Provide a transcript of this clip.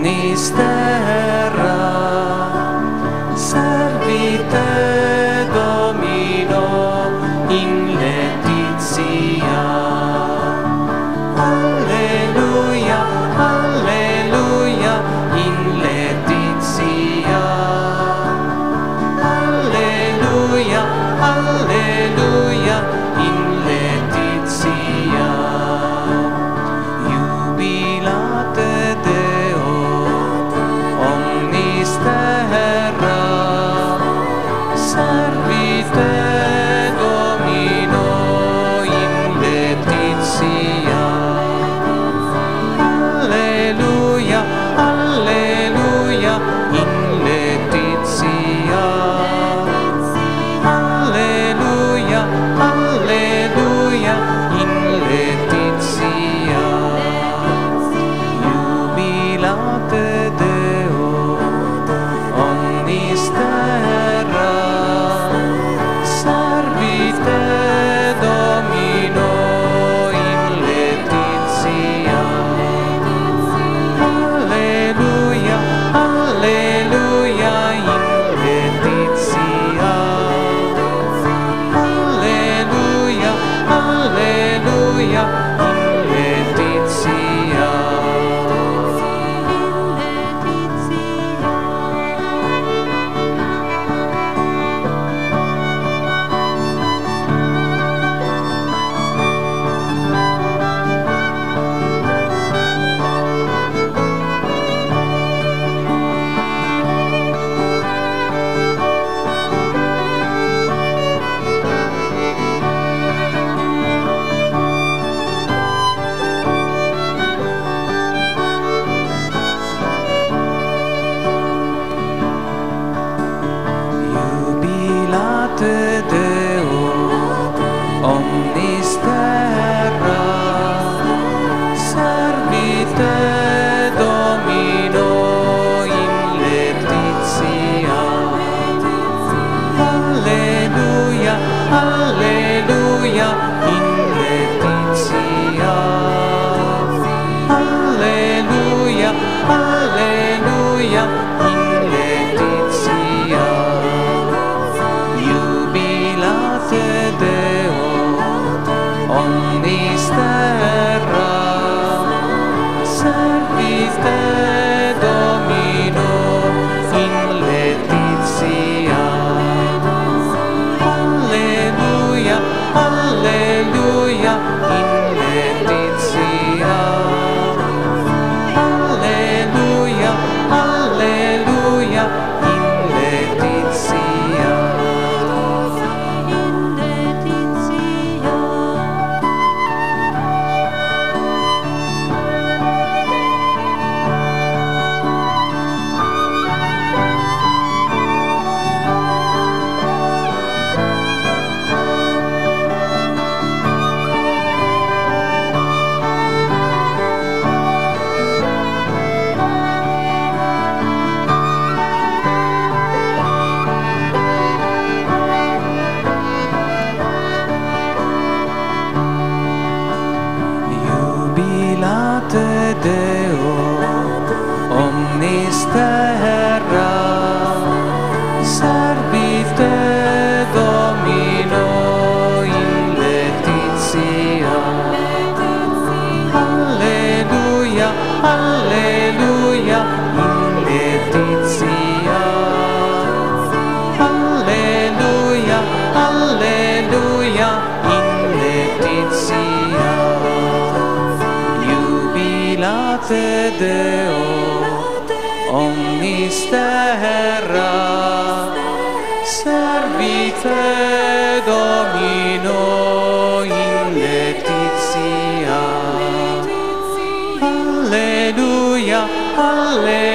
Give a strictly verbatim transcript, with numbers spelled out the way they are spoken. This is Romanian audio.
omnis terra, servite Domino in laetitia. Alleluia, alleluia, in laetitia. Alleluia, alleluia, in laetitia. Jubilate Deo, omnis terra, servite Domino in laetitia. Alleluia, alleluia, in laetitia. Alleluia, alleluia, in laetitia. Jubilate Deo, omnis terra, servite Domino in laetitia. Alleluia, alleluia, in laetitia. Alleluia, alleluia, in laetitia. Jubilate Deo, omnis terra, servite Domino in laetitia. Alleluia, alleluia, in laetitia. Alleluia, alleluia, in laetitia. Jubilate Deo, omnis terra, servite Domino in laetitia. Alleluia, alleluia, in laetitia. Alleluia, alleluia, in laetitia. Jubilate Deo, omnis terra, servite Domino in laetitia. Alleluia, alleluia, in laetitia. Alleluia, alleluia, in laetitia. Jubilate Deo, omnis terra, servite Domino in laetitia. Alleluia, alleluia.